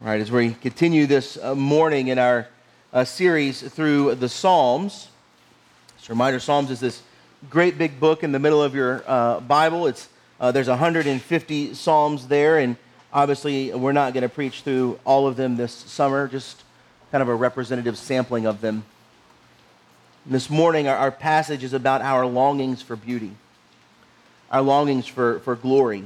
All right, as we continue this morning in our series through the Psalms, just a reminder, Psalms is this great big book in the middle of your Bible. There's 150 Psalms there, and obviously we're not going to preach through all of them this summer, just kind of a representative sampling of them. And this morning, our passage is about our longings for beauty, our longings for glory.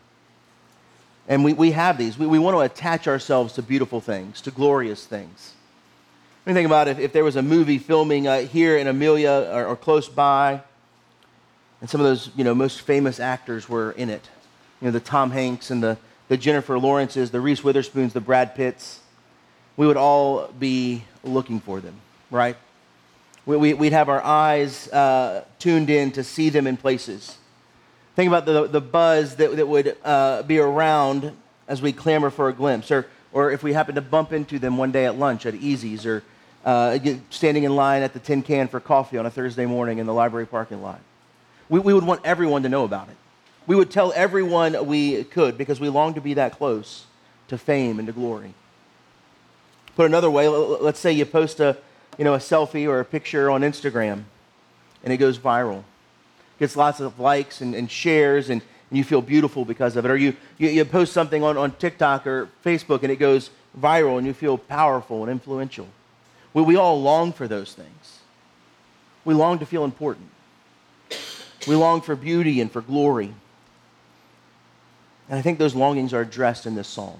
And we have these. We want to attach ourselves to beautiful things, to glorious things. When you think about if there was a movie filming here in Amelia or close by, and some of those most famous actors were in it, the Tom Hanks and the Jennifer Lawrences, the Reese Witherspoons, the Brad Pitts, we would all be looking for them, right? We'd have our eyes tuned in to see them in places. Think about the buzz that would be around as we clamor for a glimpse, or if we happen to bump into them one day at lunch at Easy's, or standing in line at the Tin Can for coffee on a Thursday morning in the library parking lot. We would want everyone to know about it. We would tell everyone we could because we long to be that close to fame and to glory. Put another way, let's say you post a selfie or a picture on Instagram and it goes viral. Gets lots of likes and shares, and you feel beautiful because of it. Or you post something on TikTok or Facebook, and it goes viral, and you feel powerful and influential. We all long for those things. We long to feel important. We long for beauty and for glory. And I think those longings are addressed in this psalm.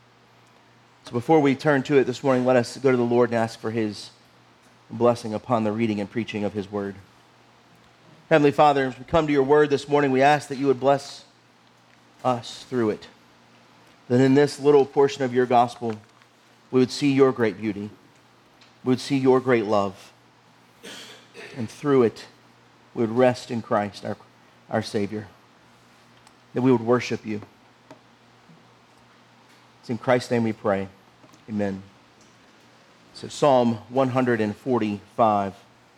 So before we turn to it this morning, let us go to the Lord and ask for His blessing upon the reading and preaching of His word. Heavenly Father, as we come to your word this morning, we ask that you would bless us through it. That in this little portion of your gospel, we would see your great beauty. We would see your great love. And through it, we would rest in Christ, our Savior. That we would worship you. It's in Christ's name we pray. Amen. So Psalm 145.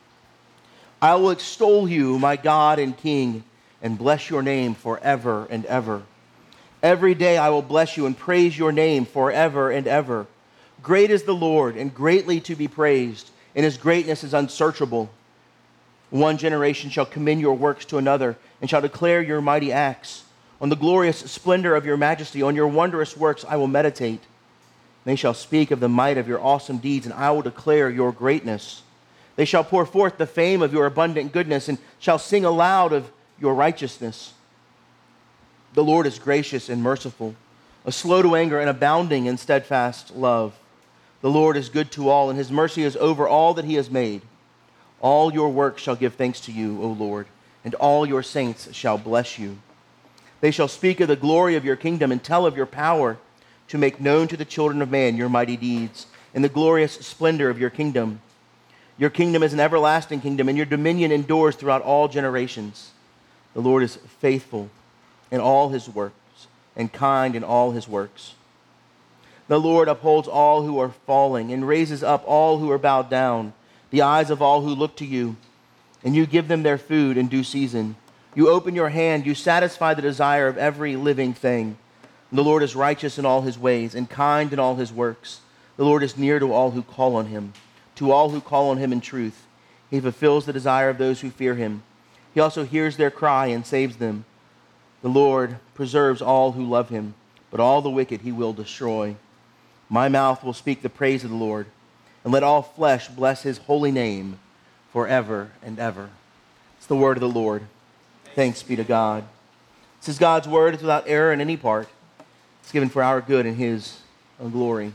I will extol you, my God and King, and bless your name forever and ever. Every day I will bless you and praise your name forever and ever. Great is the Lord, and greatly to be praised, and his greatness is unsearchable. One generation shall commend your works to another, and shall declare your mighty acts. On the glorious splendor of your majesty, on your wondrous works I will meditate. They shall speak of the might of your awesome deeds, and I will declare your greatness. They shall pour forth the fame of your abundant goodness and shall sing aloud of your righteousness. The Lord is gracious and merciful, slow to anger and abounding in steadfast love. The Lord is good to all, and his mercy is over all that he has made. All your works shall give thanks to you, O Lord, and all your saints shall bless you. They shall speak of the glory of your kingdom and tell of your power to make known to the children of man your mighty deeds and the glorious splendor of your kingdom. Your kingdom is an everlasting kingdom, and your dominion endures throughout all generations. The Lord is faithful in all his works and kind in all his works. The Lord upholds all who are falling and raises up all who are bowed down, the eyes of all who look to you, and you give them their food in due season. You open your hand, you satisfy the desire of every living thing. The Lord is righteous in all his ways and kind in all his works. The Lord is near to all who call on him. To all who call on him in truth, he fulfills the desire of those who fear him. He also hears their cry and saves them. The Lord preserves all who love him, but all the wicked he will destroy. My mouth will speak the praise of the Lord, and let all flesh bless his holy name forever and ever. It's the word of the Lord. Thanks be to God. This is God's word. It's without error in any part. It's given for our good and his glory.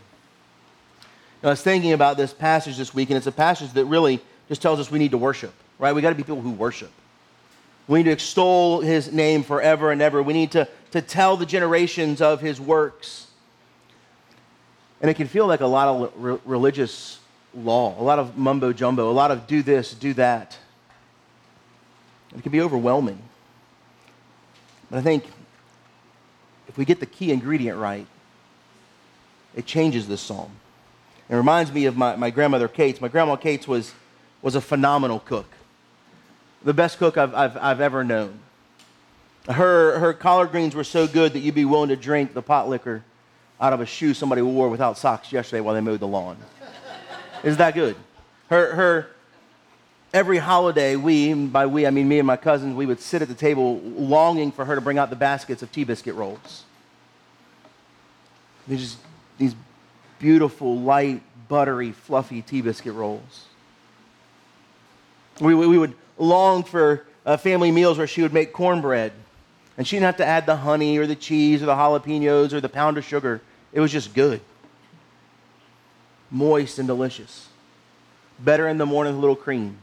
I was thinking about this passage this week, and it's a passage that really just tells us we need to worship, right? We got to be people who worship. We need to extol his name forever and ever. We need to tell the generations of his works. And it can feel like a lot of religious law, a lot of mumbo jumbo, a lot of do this, do that. It can be overwhelming. But I think if we get the key ingredient right, it changes this psalm. It reminds me of my grandmother Kate's. My grandma Kate's was a phenomenal cook. The best cook I've ever known. Her collard greens were so good that you'd be willing to drink the pot liquor out of a shoe somebody wore without socks yesterday while they mowed the lawn. It's that good. Her every holiday, by we I mean me and my cousins, we would sit at the table longing for her to bring out the baskets of Tea-Biscuit rolls. These beautiful, light, buttery, fluffy Tea-Biscuit rolls. We would long for family meals where she would make cornbread. And she didn't have to add the honey or the cheese or the jalapenos or the pound of sugar. It was just good. Moist and delicious. Better in the morning with a little cream.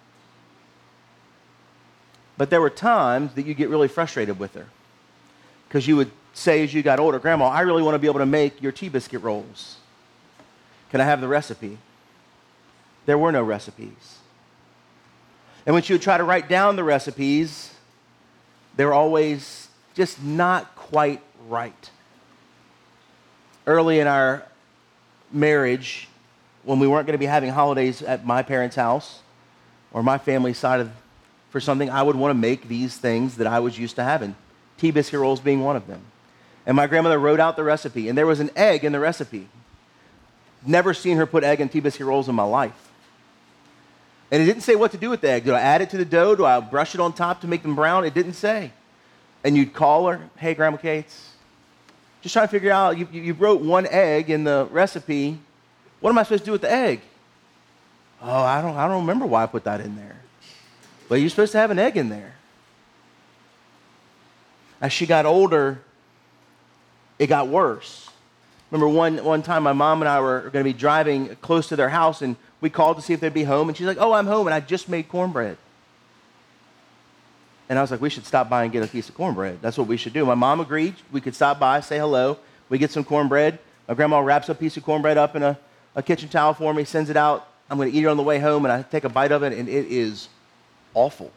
But there were times that you get really frustrated with her. Because you would say as you got older, Grandma, I really want to be able to make your Tea-Biscuit rolls. Can I have the recipe? There were no recipes. And when she would try to write down the recipes, they were always just not quite right. Early in our marriage, when we weren't going to be having holidays at my parents' house or my family's side for something, I would want to make these things that I was used to having, Tea-Biscuit rolls being one of them. And my grandmother wrote out the recipe, and there was an egg in the recipe. Never seen her put egg in Tea-Biscuit rolls in my life. And it didn't say what to do with the egg. Do I add it to the dough? Do I brush it on top to make them brown? It didn't say. And you'd call her, hey, Grandma Kate's, just trying to figure out, you wrote one egg in the recipe. What am I supposed to do with the egg? Oh, I don't remember why I put that in there. But you're supposed to have an egg in there. As she got older, it got worse. Remember one time my mom and I were going to be driving close to their house, and we called to see if they'd be home, and she's like, oh, I'm home, and I just made cornbread. And I was like, we should stop by and get a piece of cornbread. That's what we should do. My mom agreed. We could stop by, say hello. We get some cornbread. My grandma wraps a piece of cornbread up in a kitchen towel for me, sends it out. I'm going to eat it on the way home, and I take a bite of it, and it is awful.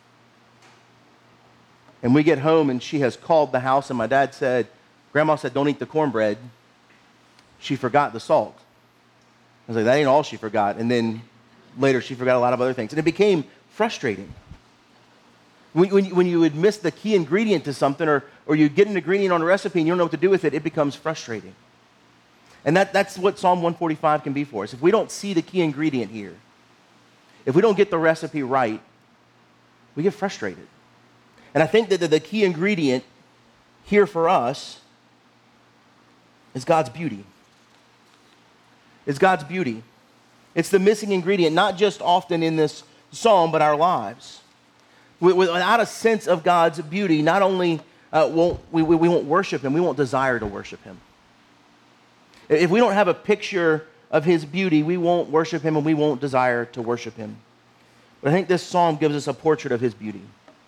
And we get home, and she has called the house, and my dad said, Grandma said, don't eat the cornbread. She forgot the salt. I was like, that ain't all she forgot. And then later she forgot a lot of other things. And it became frustrating. When you would miss the key ingredient to something, or you get an ingredient on a recipe and you don't know what to do with it, it becomes frustrating. And that's what Psalm 145 can be for us. If we don't see the key ingredient here, if we don't get the recipe right, we get frustrated. And I think that the key ingredient here for us is God's beauty. It's God's beauty. It's the missing ingredient, not just often in this psalm, but our lives. Without a sense of God's beauty, not only we won't worship Him, we won't desire to worship Him. If we don't have a picture of His beauty, we won't worship Him and we won't desire to worship Him. But I think this psalm gives us a portrait of His beauty,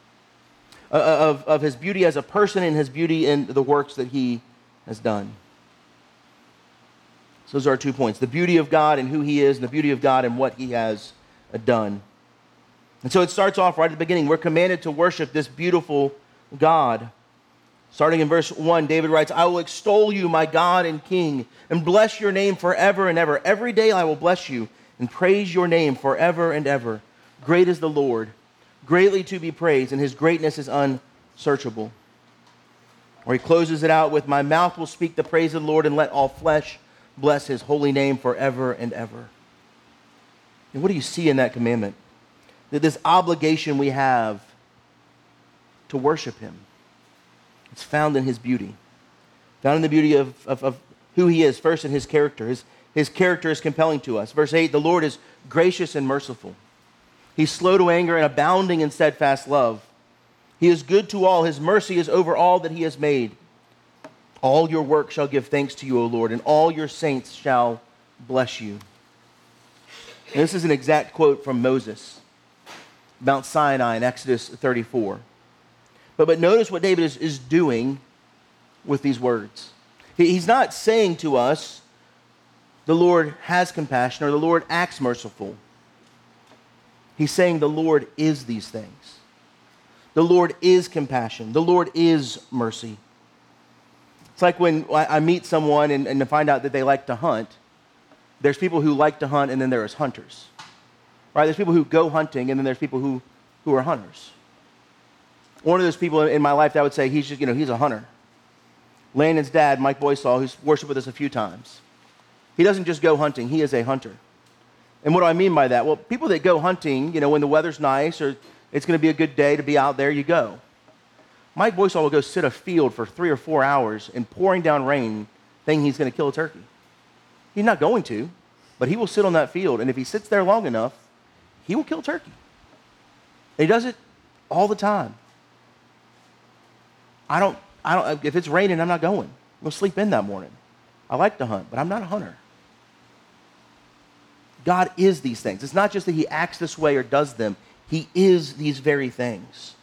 of His beauty as a person and His beauty in the works that He has done. So those are our 2 points, the beauty of God and who He is, and the beauty of God and what He has done. And so it starts off right at the beginning. We're commanded to worship this beautiful God. Starting in verse 1, David writes, I will extol you, my God and King, and bless your name forever and ever. Every day I will bless you and praise your name forever and ever. Great is the Lord, greatly to be praised, and His greatness is unsearchable. Or he closes it out with, my mouth will speak the praise of the Lord, and let all flesh bless His holy name forever and ever. And what do you see in that commandment? That this obligation we have to worship Him. It's found in His beauty. Found in the beauty of who He is, first in His character. His character is compelling to us. Verse 8, the Lord is gracious and merciful. He's slow to anger and abounding in steadfast love. He is good to all. His mercy is over all that He has made. All your work shall give thanks to you, O Lord, and all your saints shall bless you. And this is an exact quote from Moses, Mount Sinai in Exodus 34. But notice what David is doing with these words. He's not saying to us, the Lord has compassion or the Lord acts merciful. He's saying the Lord is these things. The Lord is compassion. The Lord is mercy. It's like when I meet someone and to find out that they like to hunt. There's people who like to hunt, and then there's hunters. Right? There's people who go hunting, and then there's people who are hunters. One of those people in my life that I would say he's a hunter. Landon's dad, Mike Boysaw, who's worshiped with us a few times, he doesn't just go hunting, he is a hunter. And what do I mean by that? Well, people that go hunting, when the weather's nice or it's going to be a good day to be out there, you go. Mike Boysaw will go sit a field for 3 or 4 hours in pouring down rain thinking he's going to kill a turkey. He's not going to, but he will sit on that field, and if he sits there long enough, he will kill turkey. And he does it all the time. I don't, if it's raining, I'm not going. I'm going to sleep in that morning. I like to hunt, but I'm not a hunter. God is these things. It's not just that he acts this way or does them. He is these very things.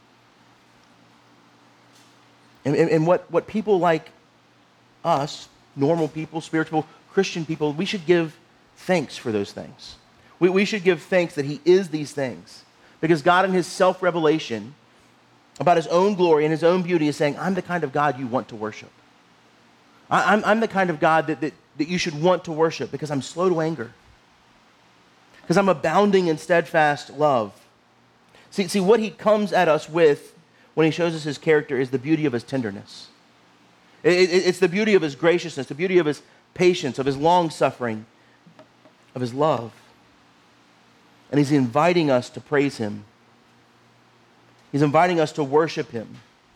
And what people like us, normal people, spiritual, Christian people, we should give thanks for those things. We should give thanks that he is these things. Because God in his self-revelation about his own glory and his own beauty is saying, I'm the kind of God you want to worship. I'm the kind of God that you should want to worship because I'm slow to anger. Because I'm abounding in steadfast love. See, what he comes at us with when he shows us his character is the beauty of his tenderness. It's the beauty of his graciousness, the beauty of his patience, of his long-suffering, of his love. And he's inviting us to praise him. He's inviting us to worship him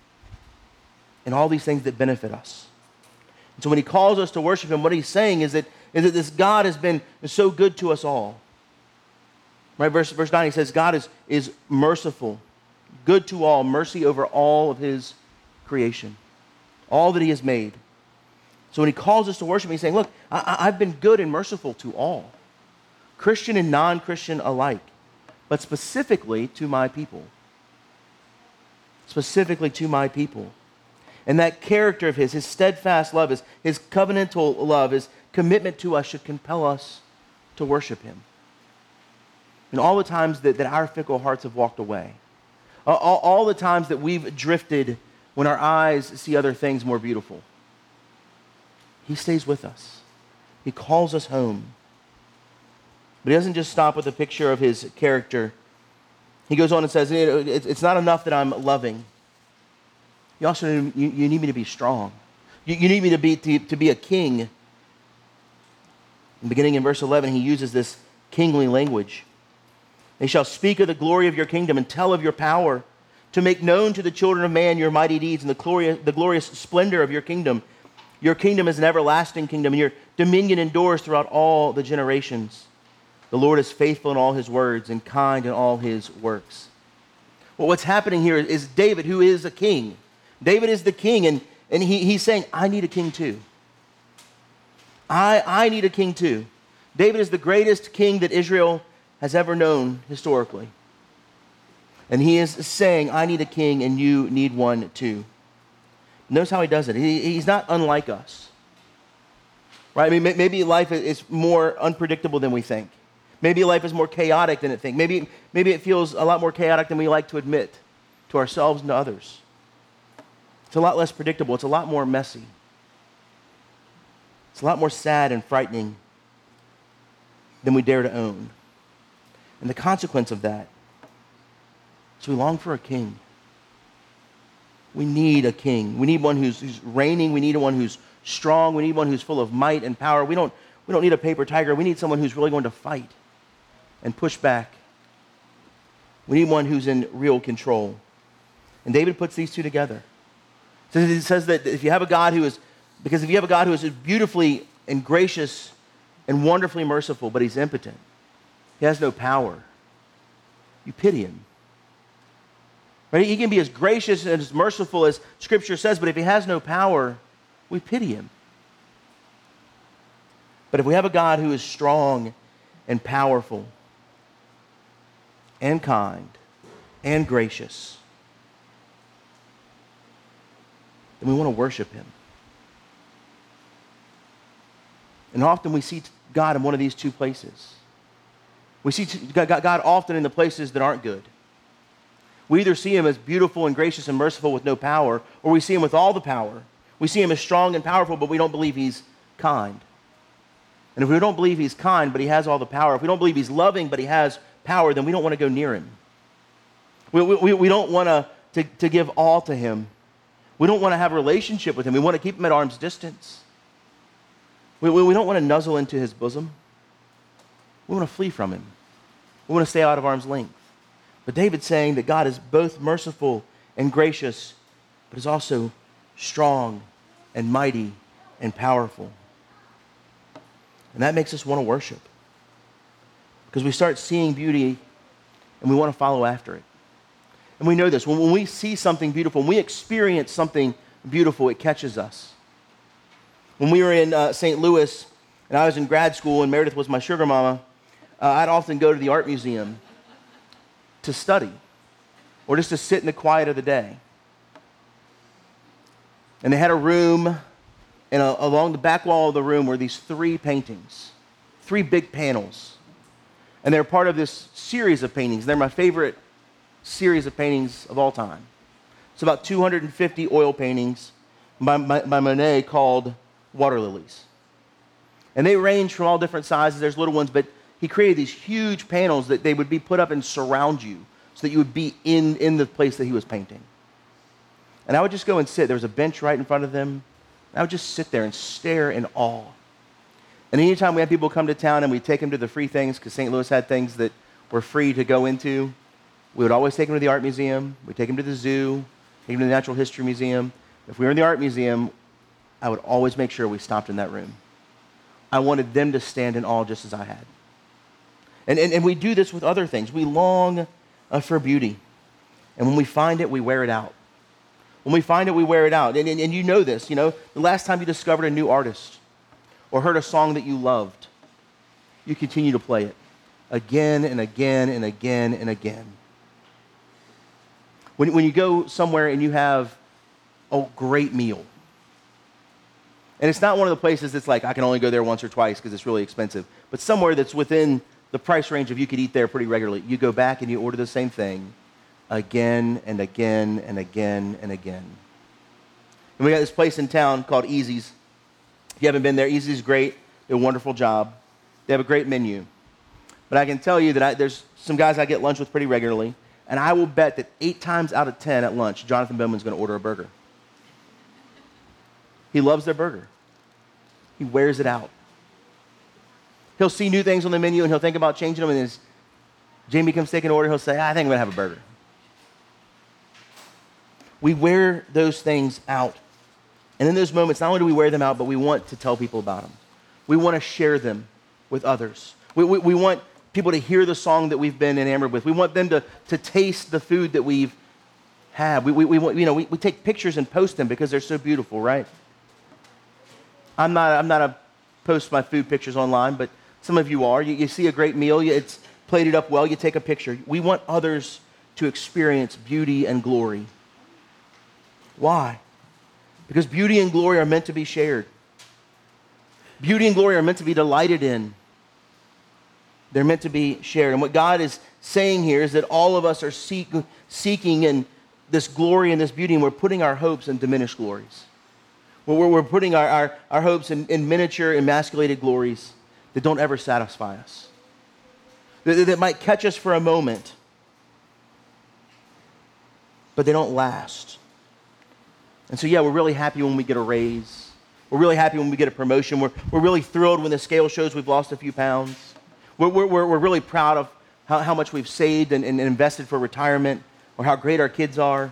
and all these things that benefit us. And so when he calls us to worship him, what he's saying is that this God has been so good to us all. Right, verse 9, he says, God is merciful, good to all, mercy over all of his creation, all that he has made. So when he calls us to worship, he's saying, look, I've been good and merciful to all, Christian and non-Christian alike, but specifically to my people. Specifically to my people. And that character of his steadfast love, his covenantal love, his commitment to us should compel us to worship him. And all the times that our fickle hearts have walked away, all the times that we've drifted when our eyes see other things more beautiful, he stays with us. He calls us home. But he doesn't just stop with a picture of his character. He goes on and says, it's not enough that I'm loving. You also you need me to be strong. You need me to be a king. And beginning in verse 11, he uses this kingly language. They shall speak of the glory of your kingdom and tell of your power, to make known to the children of man your mighty deeds and the glorious splendor of your kingdom. Your kingdom is an everlasting kingdom, and your dominion endures throughout all the generations. The Lord is faithful in all his words and kind in all his works. Well, what's happening here is David, who is a king. David is the king, and he's saying, I need a king too. I need a king too. David is the greatest king that Israel has ever known historically. And he is saying, I need a king and you need one too. Notice how he does it. He's not unlike us. Right? I mean, maybe life is more unpredictable than we think. Maybe life is more chaotic than it thinks. Maybe it feels a lot more chaotic than we like to admit to ourselves and to others. It's a lot less predictable. It's a lot more messy. It's a lot more sad and frightening than we dare to own. And the consequence of that is we long for a king. We need a king. We need one who's reigning. We need one who's strong. We need one who's full of might and power. We don't need a paper tiger. We need someone who's really going to fight and push back. We need one who's in real control. And David puts these two together. So it says that if you have a God who is beautifully and gracious and wonderfully merciful, but he's impotent, he has no power, you pity him. Right? He can be as gracious and as merciful as Scripture says, but if he has no power, we pity him. But if we have a God who is strong and powerful and kind and gracious, then we want to worship him. And often we see God in one of these two places. We see God often in the places that aren't good. We either see him as beautiful and gracious and merciful with no power, or we see him with all the power. We see him as strong and powerful, but we don't believe he's kind. And if we don't believe he's kind, but he has all the power, if we don't believe he's loving, but he has power, then we don't want to go near him. We don't want to give all to him. We don't want to have a relationship with him. We want to keep him at arm's distance. We don't want to nuzzle into his bosom. We want to flee from him. We want to stay out of arm's length. But David's saying that God is both merciful and gracious, but is also strong and mighty and powerful. And that makes us want to worship. Because we start seeing beauty and we want to follow after it. And we know this. When we see something beautiful, when we experience something beautiful, it catches us. When we were in St. Louis and I was in grad school and Meredith was my sugar mama, I'd often go to the art museum to study or just to sit in the quiet of the day. And they had a room, and along the back wall of the room were these 3 paintings, 3 big panels. And they're part of this series of paintings. They're my favorite series of paintings of all time. It's about 250 oil paintings by Monet called Water Lilies. And they range from all different sizes. There's little ones, but he created these huge panels that they would be put up and surround you so that you would be in the place that he was painting. And I would just go and sit. There was a bench right in front of them. I would just sit there and stare in awe. And anytime we had people come to town and we'd take them to the free things, because St. Louis had things that were free to go into, we would always take them to the art museum. We'd take them to the zoo, take them to the Natural History Museum. If we were in the art museum, I would always make sure we stopped in that room. I wanted them to stand in awe just as I had. And we do this with other things. We long for beauty. And when we find it, we wear it out. When we find it, we wear it out. And you know this, the last time you discovered a new artist or heard a song that you loved, you continue to play it again and again and again and again. When you go somewhere and you have a great meal, and it's not one of the places that's like, I can only go there once or twice because it's really expensive, but somewhere that's within the price range of you could eat there pretty regularly, you go back and you order the same thing again and again and again and again. And we got this place in town called Easy's. If you haven't been there, Easy's great. They do a wonderful job. They have a great menu. But I can tell you that there's some guys I get lunch with pretty regularly, and I will bet that 8 times out of 10 at lunch, Jonathan Bowman's going to order a burger. He loves their burger. He wears it out. He'll see new things on the menu, and he'll think about changing them, and as Jamie comes take an order, he'll say, I think I'm going to have a burger. We wear those things out. And in those moments, not only do we wear them out, but we want to tell people about them. We want to share them with others. We want people to hear the song that we've been enamored with. We want them to taste the food that we've had. We take pictures and post them because they're so beautiful, right? I'm not a post my food pictures online, but some of you are. You see a great meal, it's plated up well, you take a picture. We want others to experience beauty and glory. Why? Because beauty and glory are meant to be shared. Beauty and glory are meant to be delighted in. They're meant to be shared. And what God is saying here is that all of us are seeking in this glory and this beauty, and we're putting our hopes in diminished glories. We're putting our hopes in miniature, emasculated glories that don't ever satisfy us. That might catch us for a moment, but they don't last. And so, we're really happy when we get a raise. We're really happy when we get a promotion. We're really thrilled when the scale shows we've lost a few pounds. We're really proud of how much we've saved and invested for retirement, or how great our kids are.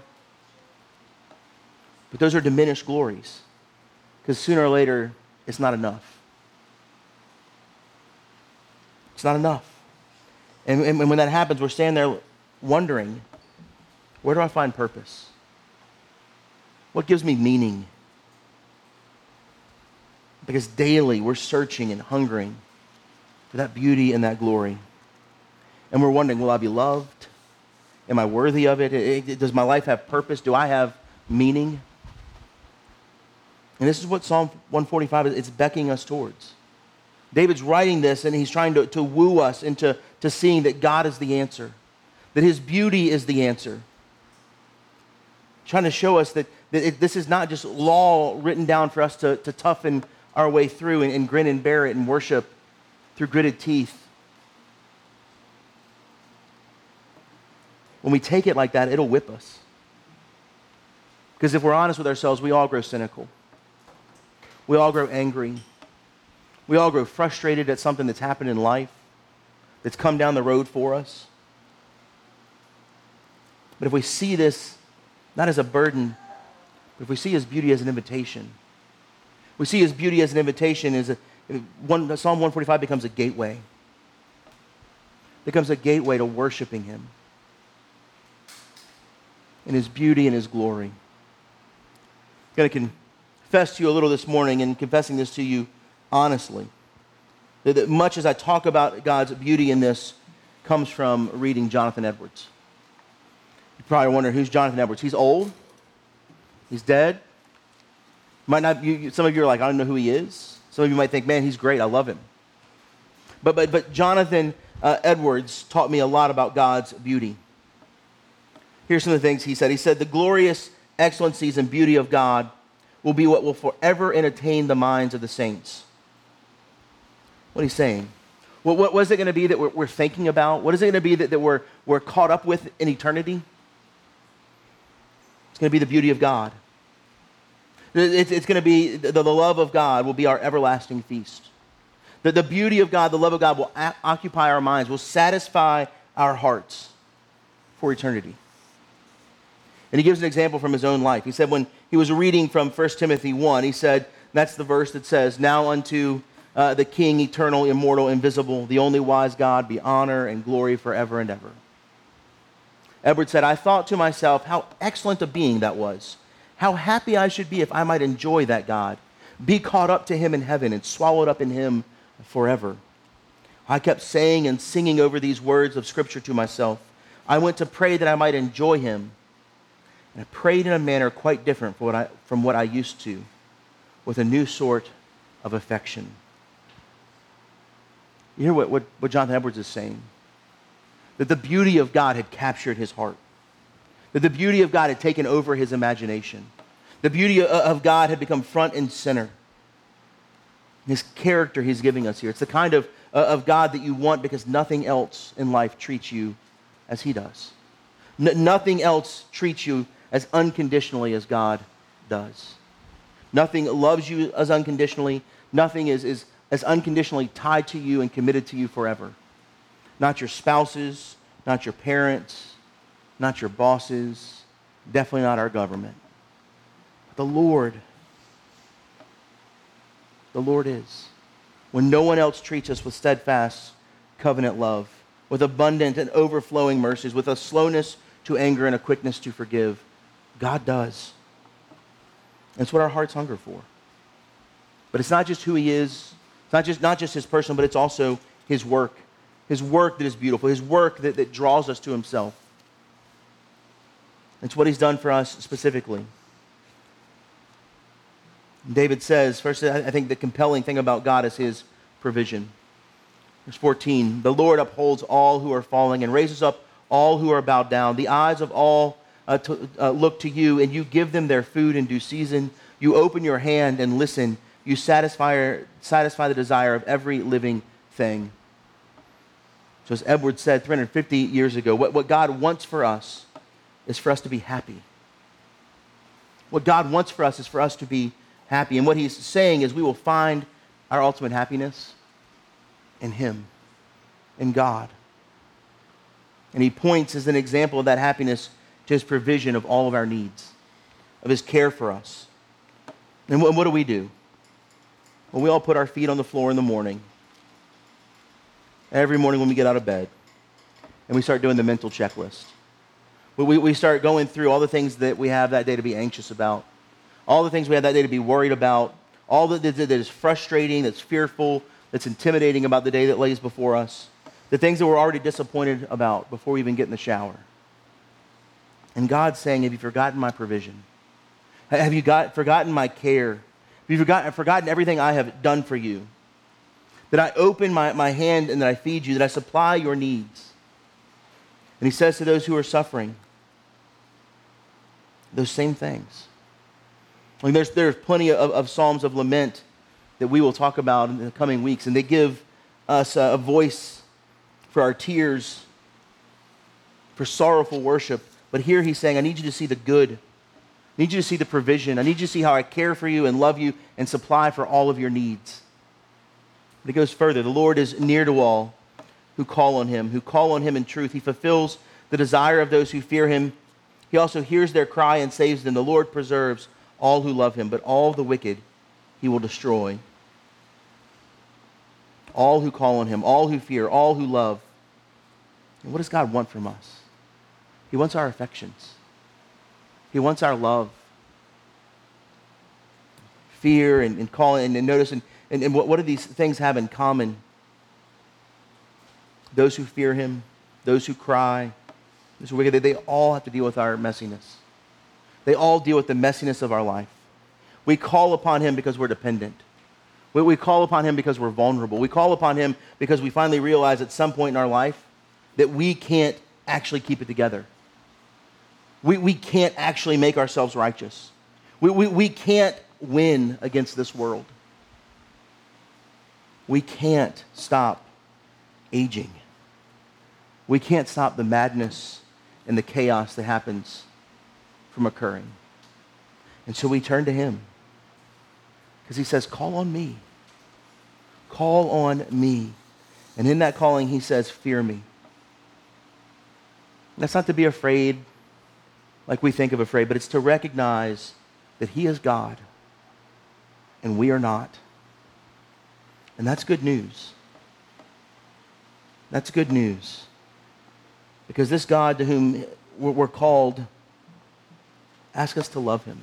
But those are diminished glories, because sooner or later, it's not enough. It's not enough. And when that happens, we're standing there wondering, where do I find purpose? What gives me meaning? Because daily we're searching and hungering for that beauty and that glory. And we're wondering, will I be loved? Am I worthy of it? Does my life have purpose? Do I have meaning? And this is what Psalm 145 is. It's beckoning us towards. David's writing this, and he's trying to woo us into seeing that God is the answer, that his beauty is the answer. Trying to show us that this is not just law written down for us to toughen our way through and grin and bear it and worship through gritted teeth. When we take it like that, it'll whip us. Because if we're honest with ourselves, we all grow cynical. We all grow angry. We all grow frustrated at something that's happened in life, that's come down the road for us. But if we see this not as a burden, but if we see his beauty as an invitation, we see his beauty as an invitation, Psalm 145 becomes a gateway. It becomes a gateway to worshiping him in his beauty and his glory. I'm going to confess to you a little this morning, and confessing this to you honestly, that much as I talk about God's beauty in this comes from reading Jonathan Edwards. You probably wonder, who's Jonathan Edwards? He's old. He's dead. Some of you are like, I don't know who he is. Some of you might think, man, he's great. I love him. But Jonathan Edwards taught me a lot about God's beauty. Here's some of the things he said. He said, the glorious excellencies and beauty of God will be what will forever entertain the minds of the saints. What he's saying? What is it going to be that we're thinking about? What is it going to be that we're caught up with in eternity? It's going to be the beauty of God. It's going to be the love of God will be our everlasting feast. The beauty of God, the love of God will occupy our minds, will satisfy our hearts for eternity. And he gives an example from his own life. He said when he was reading from 1 Timothy 1, he said, that's the verse that says, now unto the King, eternal, immortal, invisible, the only wise God, be honor and glory forever and ever. Edward said, I thought to myself how excellent a being that was. How happy I should be if I might enjoy that God, be caught up to him in heaven and swallowed up in him forever. I kept saying and singing over these words of Scripture to myself. I went to pray that I might enjoy him. And I prayed in a manner quite different from what I used to, with a new sort of affection. You hear what Jonathan Edwards is saying? That the beauty of God had captured his heart. That the beauty of God had taken over his imagination. The beauty of God had become front and center. His character he's giving us here. It's the kind of God that you want because nothing else in life treats you as he does. Nothing else treats you as unconditionally as God does. Nothing loves you as unconditionally. Nothing is as unconditionally tied to you and committed to you forever. Not your spouses, not your parents, not your bosses, definitely not our government. The Lord is. When no one else treats us with steadfast covenant love, with abundant and overflowing mercies, with a slowness to anger and a quickness to forgive, God does. That's what our hearts hunger for. But it's not just who he is. It's not just his person, but it's also his work. His work that is beautiful. His work that draws us to himself. It's what he's done for us specifically. David says, first, I think the compelling thing about God is his provision. Verse 14, the Lord upholds all who are falling and raises up all who are bowed down. The eyes of all look to you, and you give them their food in due season. You open your hand and listen. You satisfy the desire of every living thing. So as Edwards said 350 years ago, what God wants for us is for us to be happy. What God wants for us is for us to be happy. And what he's saying is we will find our ultimate happiness in him, in God. And he points as an example of that happiness to his provision of all of our needs, of his care for us. And what do? Well, we all put our feet on the floor in the morning, every morning when we get out of bed, and we start doing the mental checklist. We start going through all the things that we have that day to be anxious about, all the things we have that day to be worried about, all that is frustrating, that's fearful, that's intimidating about the day that lays before us, the things that we're already disappointed about before we even get in the shower. And God's saying, have you forgotten my provision? Have you forgotten my care? Have you forgotten everything I have done for you? That I open my hand and that I feed you, that I supply your needs. And he says to those who are suffering, those same things. I mean, there's plenty of psalms of lament that we will talk about in the coming weeks, and they give us a voice for our tears, for sorrowful worship. But here he's saying, I need you to see the good. I need you to see the provision. I need you to see how I care for you and love you and supply for all of your needs. But it goes further. The Lord is near to all who call on him in truth. He fulfills the desire of those who fear him. He also hears their cry and saves them. The Lord preserves all who love him, but all the wicked he will destroy. All who call on him, all who fear, all who love. And what does God want from us? He wants our affections. He wants our love. Fear and calling and notice. And what do these things have in common? Those who fear him, those who cry, those who are wicked, they all have to deal with our messiness. They all deal with the messiness of our life. We call upon him because we're dependent. We call upon him because we're vulnerable. We call upon him because we finally realize at some point in our life that we can't actually keep it together. We can't actually make ourselves righteous. We can't win against this world. We can't stop aging. We can't stop the madness and the chaos that happens from occurring. And so we turn to him because he says, call on me. Call on me. And in that calling, he says, fear me. That's not to be afraid like we think of afraid, but it's to recognize that he is God and we are not. And that's good news. That's good news. Because this God to whom we're called asks us to love him.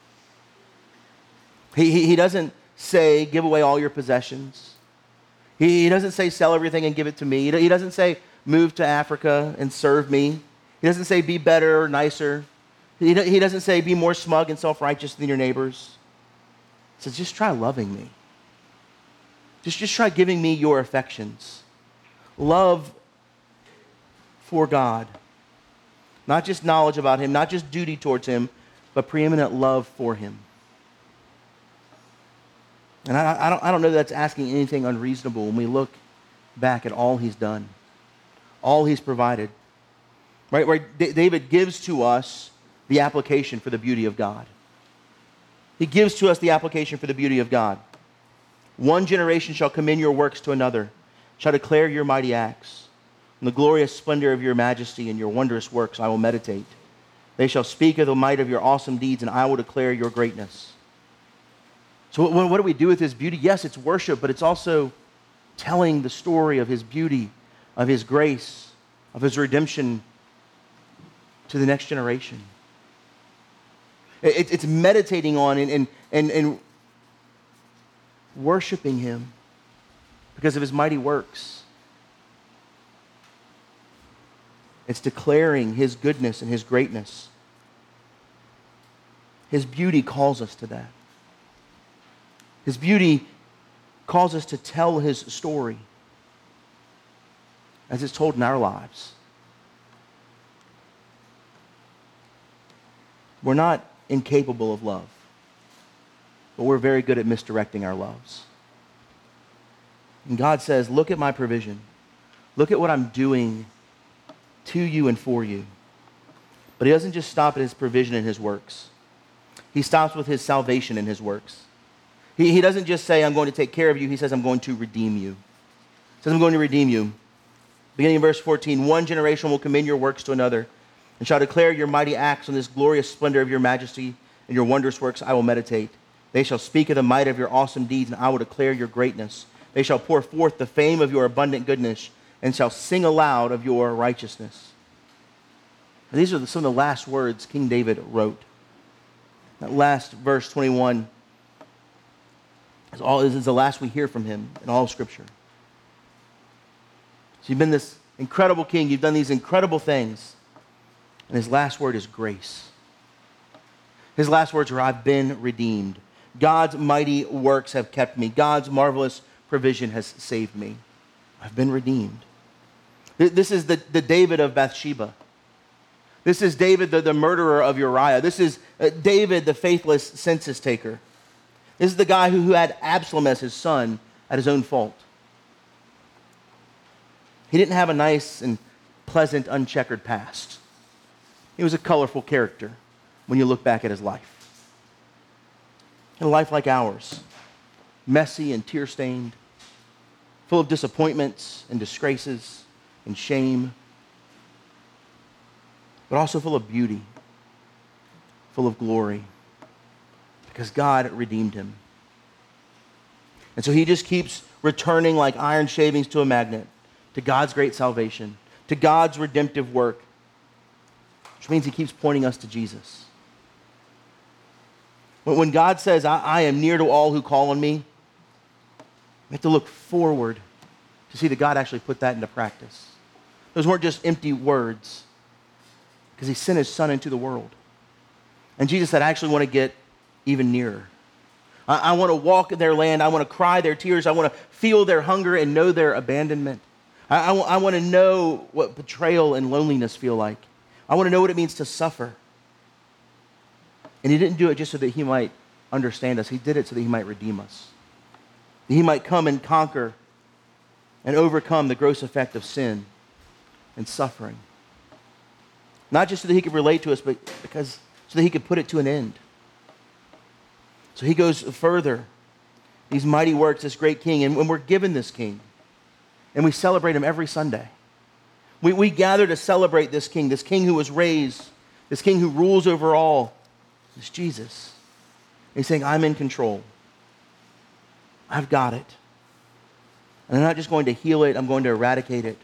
He doesn't say, give away all your possessions. He doesn't say, sell everything and give it to me. He doesn't say, move to Africa and serve me. He doesn't say, be better or nicer. He doesn't say, be more smug and self-righteous than your neighbors. He says, just try loving me. Just try giving me your affections. Love for God. Not just knowledge about him, not just duty towards him, but preeminent love for him. And I don't know that that's asking anything unreasonable when we look back at all he's done, all he's provided. Right? David gives to us the application for the beauty of God. He gives to us the application for the beauty of God. One generation shall commend your works to another, shall declare your mighty acts. In the glorious splendor of your majesty and your wondrous works I will meditate. They shall speak of the might of your awesome deeds, and I will declare your greatness. So what do we do with his beauty? Yes, it's worship, but it's also telling the story of his beauty, of his grace, of his redemption to the next generation. It's meditating on and worshiping him because of his mighty works. It's declaring his goodness and his greatness. His beauty calls us to that. His beauty calls us to tell his story as it's told in our lives. We're not incapable of love, but we're very good at misdirecting our loves. And God says, look at my provision. Look at what I'm doing to you and for you. But he doesn't just stop at his provision and his works. He stops with his salvation and his works. He doesn't just say, I'm going to take care of you. He says, I'm going to redeem you. He says, I'm going to redeem you. Beginning in verse 14, one generation will commend your works to another and shall declare your mighty acts in this glorious splendor of your majesty and your wondrous works I will meditate. They shall speak of the might of your awesome deeds, and I will declare your greatness. They shall pour forth the fame of your abundant goodness and shall sing aloud of your righteousness. And these are some of the last words King David wrote. That last verse 21 is the last we hear from him in all of Scripture. So you've been this incredible king. You've done these incredible things. And his last word is grace. His last words are, I've been redeemed. God's mighty works have kept me. God's marvelous provision has saved me. I've been redeemed. This is the David of Bathsheba. This is David, the murderer of Uriah. This is David, the faithless census taker. This is the guy who had Absalom as his son at his own fault. He didn't have a nice and pleasant, uncheckered past. He was a colorful character, when you look back at his life. And a life like ours, messy and tear-stained, full of disappointments and disgraces and shame, but also full of beauty, full of glory, because God redeemed him. And so he just keeps returning like iron shavings to a magnet to God's great salvation, to God's redemptive work, which means he keeps pointing us to Jesus. When God says, I am near to all who call on me, we have to look forward to see that God actually put that into practice. Those weren't just empty words, because he sent his son into the world. And Jesus said, I actually want to get even nearer. I want to walk in their land. I want to cry their tears. I want to feel their hunger and know their abandonment. I want to know what betrayal and loneliness feel like. I want to know what it means to suffer. And he didn't do it just so that he might understand us. He did it so that he might redeem us. That he might come and conquer and overcome the gross effect of sin and suffering. Not just so that he could relate to us, but so that he could put it to an end. So he goes further. These mighty works, this great king, and when we're given this king, and we celebrate him every Sunday. We gather to celebrate this king who was raised, this king who rules over all. It's Jesus. And he's saying, I'm in control. I've got it. And I'm not just going to heal it, I'm going to eradicate it.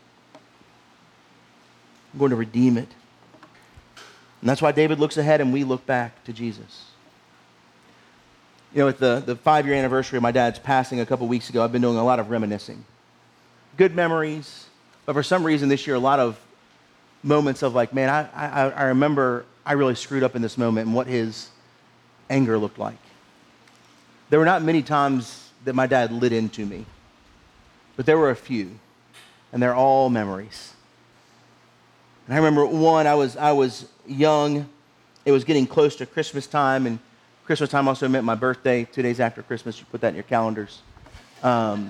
I'm going to redeem it. And that's why David looks ahead and we look back to Jesus. You know, at the 5-year anniversary of my dad's passing a couple weeks ago, I've been doing a lot of reminiscing. Good memories, but for some reason this year, a lot of moments of like, man, I remember I really screwed up in this moment and what his anger looked like. There were not many times that my dad lit into me, but there were a few, and they're all memories. And I remember one, I was young. It was getting close to Christmas time, and Christmas time also meant my birthday, 2 days after Christmas. You put that in your calendars. And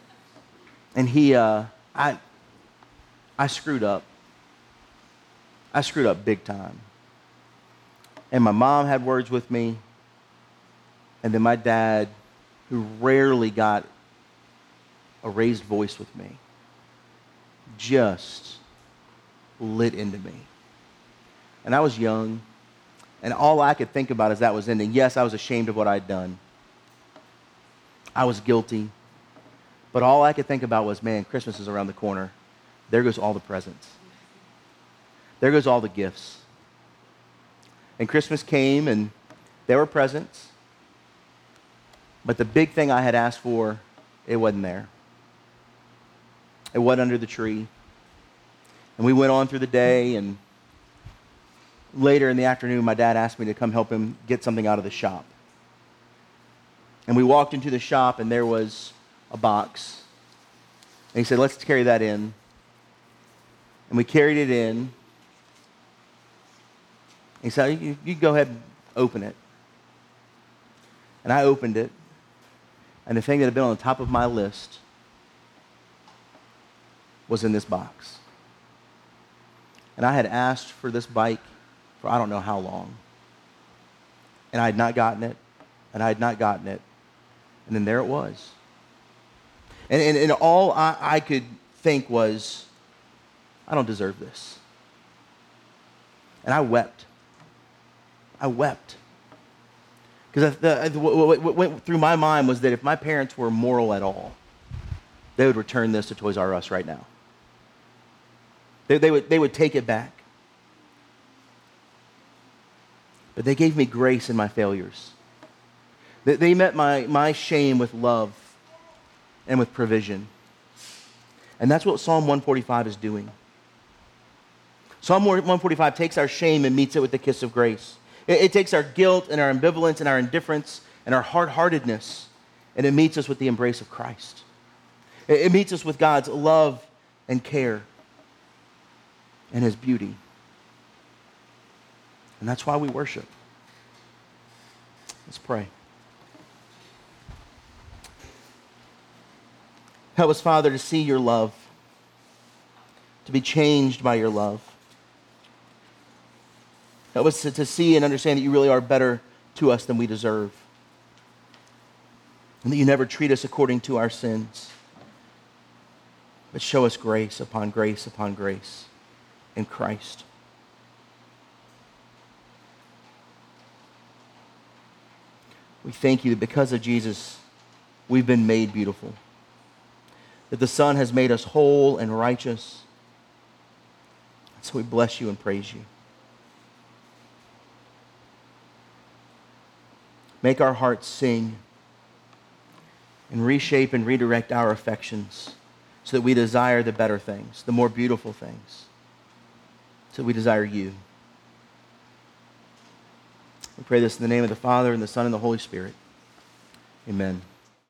I screwed up. I screwed up big time. And my mom had words with me, and then my dad, who rarely got a raised voice with me, just lit into me. And I was young, and all I could think about as that was ending, yes, I was ashamed of what I'd done. I was guilty. But all I could think about was, man, Christmas is around the corner. There goes all the presents. There goes all the gifts. And Christmas came, and there were presents. But the big thing I had asked for, it wasn't there. It wasn't under the tree. And we went on through the day, and later in the afternoon, my dad asked me to come help him get something out of the shop. And we walked into the shop, and there was a box. And he said, let's carry that in. And we carried it in. He said, you go ahead and open it. And I opened it. And the thing that had been on the top of my list was in this box. And I had asked for this bike for I don't know how long. And I had not gotten it. And I had not gotten it. And then there it was. And all I could think was, I don't deserve this. And I wept. I wept. Because what went through my mind was that if my parents were moral at all, they would return this to Toys R Us right now. They would take it back. But they gave me grace in my failures. They met my shame with love and with provision. And that's what Psalm 145 is doing. Psalm 145 takes our shame and meets it with the kiss of grace. It takes our guilt and our ambivalence and our indifference and our hard-heartedness, and it meets us with the embrace of Christ. It meets us with God's love and care and his beauty. And that's why we worship. Let's pray. Help us, Father, to see your love, to be changed by your love. Help us to see and understand that you really are better to us than we deserve. And that you never treat us according to our sins, but show us grace upon grace upon grace in Christ. We thank you that because of Jesus, we've been made beautiful. That the Son has made us whole and righteous. So we bless you and praise you. Make our hearts sing and reshape and redirect our affections so that we desire the better things, the more beautiful things, so we desire you. We pray this in the name of the Father, and the Son, and the Holy Spirit. Amen.